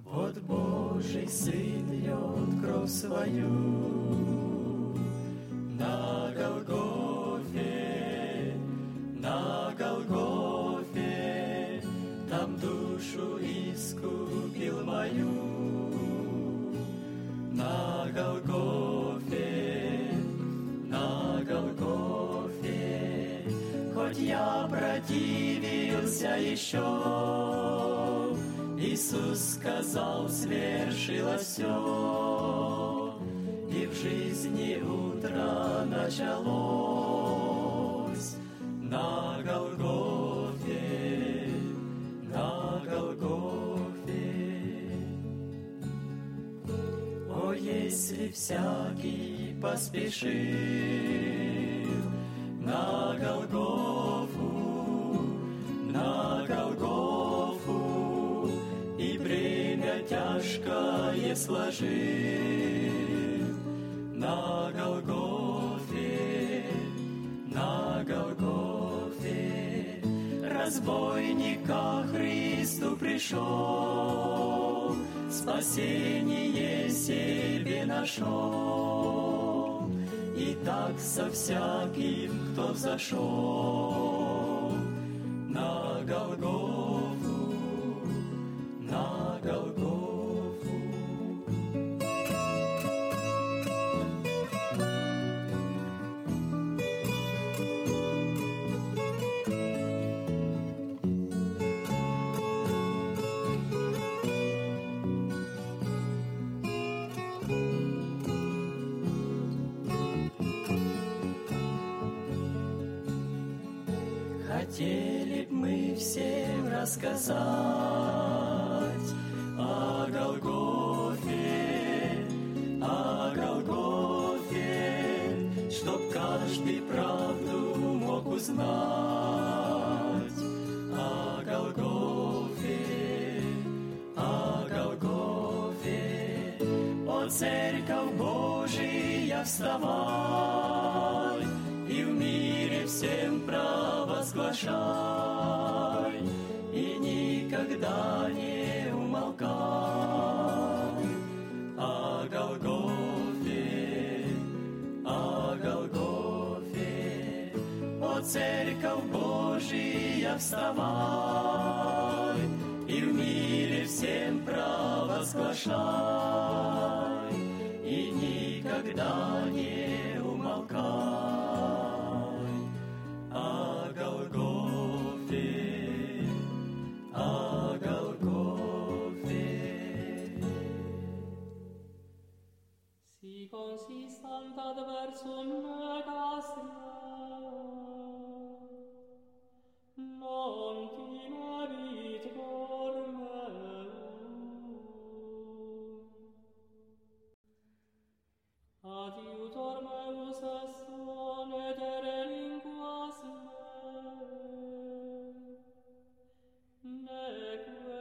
Вот Божий Сын льет кровь свою на Голгофе, там душу искупил мою. На Голгофе, хоть я противился еще, Иисус сказал, свершилось все, и в жизни утро началось. На Голгофе, О, если всякий поспешил на Голгофу, и бремя тяжкое сложил на Голгофе, разбойника Христу пришел, спасение себе нашел, и так со всяким, кто взошел на Голгофу, на Голгофу. Хотели б мы всем рассказать о Голгофе, чтоб каждый правду мог узнать о Голгофе. О, Церковь Божия, вставай, и в мире всем провозглашай, и никогда не умолкай о Голгофе. О, Церковь Божия, вставай, и в мире всем провозглашай, и никогда не умолкай о Голгофе, о Голгофе. Si consistant adversum negastia, non timebit dormeum. Adiutor meus est onedere linguas me, neque